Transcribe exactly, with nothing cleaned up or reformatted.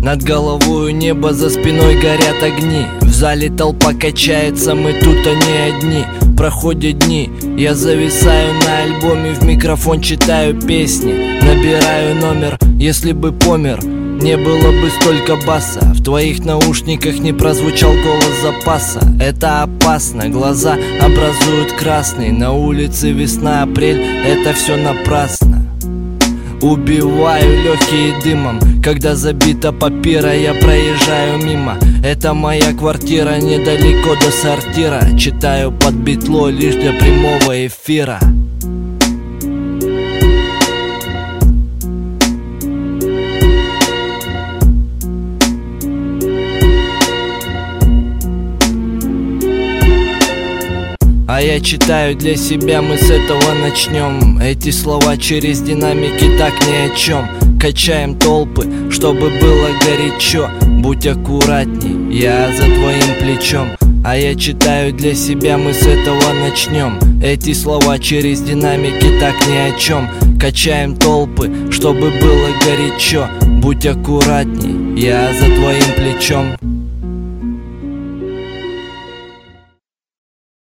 Над головою небо, за спиной горят огни. В зале толпа качается, мы тут они одни. Проходят дни, я зависаю на альбоме, в микрофон читаю песни, набираю номер. Если бы помер, не было бы столько баса. В твоих наушниках не прозвучал голос запаса. Это опасно, глаза образуют красный. На улице весна, апрель, это все напрасно. Убиваю легкие дымом, когда забита папира, я проезжаю мимо. Это моя квартира, недалеко до сортира. Читаю под битло лишь для прямого эфира. А я читаю для себя, мы с этого начнем. Эти слова через динамики так ни о чем. Качаем толпы, чтобы было горячо. Будь аккуратней, я за твоим плечом. А я читаю для себя, мы с этого начнем. Эти слова через динамики так ни о чем. Качаем толпы, чтобы было горячо. Будь аккуратней, я за твоим плечом.